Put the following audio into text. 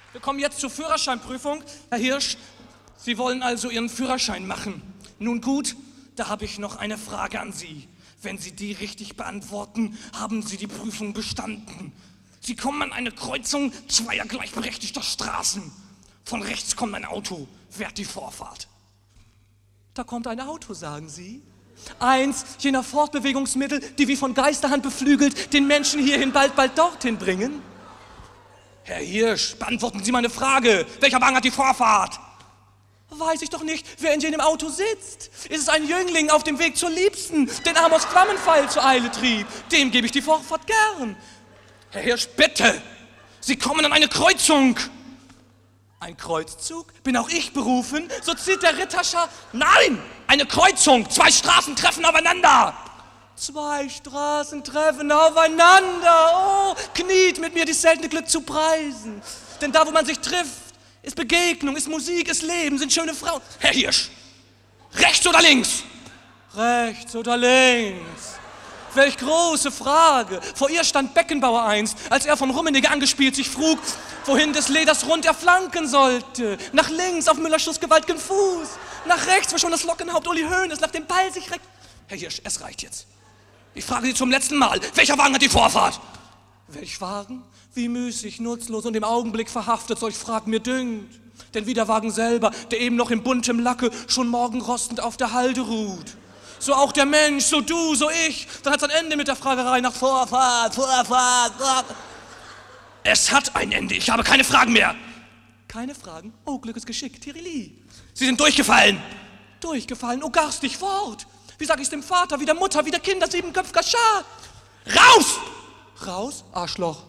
Wir kommen jetzt zur Führerscheinprüfung. Herr Hirsch, Sie wollen also Ihren Führerschein machen. Nun gut, da habe ich noch eine Frage an Sie. Wenn Sie die richtig beantworten, haben Sie die Prüfung bestanden. Sie kommen an eine Kreuzung zweier gleichberechtigter Straßen. Von rechts kommt ein Auto, fährt die Vorfahrt. Da kommt ein Auto, sagen Sie? Eins jener Fortbewegungsmittel, die wie von Geisterhand beflügelt den Menschen hierhin bald dorthin bringen? Herr Hirsch, beantworten Sie meine Frage. Welcher Wagen hat die Vorfahrt? Weiß ich doch nicht, wer in jenem Auto sitzt. Ist es ein Jüngling auf dem Weg zur Liebsten, den Amos Flammenpfeil zur Eile trieb? Dem gebe ich die Vorfahrt gern. Herr Hirsch, bitte! Sie kommen an eine Kreuzung. Ein Kreuzzug? Bin auch ich berufen? So zieht der Ritterschar... Nein! Eine Kreuzung! Zwei Straßen treffen aufeinander! Zwei Straßen treffen aufeinander! Oh, kniet mit mir dies seltene Glück zu preisen. Denn da, wo man sich trifft, ist Begegnung, ist Musik, ist Leben, sind schöne Frauen. Herr Hirsch, rechts oder links? Rechts oder links? Welch große Frage. Vor ihr stand Beckenbauer einst, als er von Rummenigge angespielt sich frug, wohin des Leders rund er flanken sollte. Nach links auf Müllers schussgewaltigen Fuß. Nach rechts, wo schon das Lockenhaupt Uli Hoeneß nach dem Ball sich reckt. Herr Hirsch, es reicht jetzt. Ich frage Sie zum letzten Mal, welcher Wagen hat die Vorfahrt? Welch Wagen? Wie müßig, nutzlos und im Augenblick verhaftet, solch Frag mir dünkt. Denn wie der Wagen selber, der eben noch in buntem Lacke schon morgenrostend auf der Halde ruht. So auch der Mensch, so du, so ich. Dann hat's ein Ende mit der Fragerei nach Vorfahrt. Es hat ein Ende, ich habe keine Fragen mehr. Keine Fragen? Oh, Glückes Geschick, Tirili. Sie sind durchgefallen. Durchgefallen? Oh, garstig fort. Wie sag ich's dem Vater, wie der Mutter, wie der Kinder, siebenköpfiger Schar? Raus! Raus? Arschloch.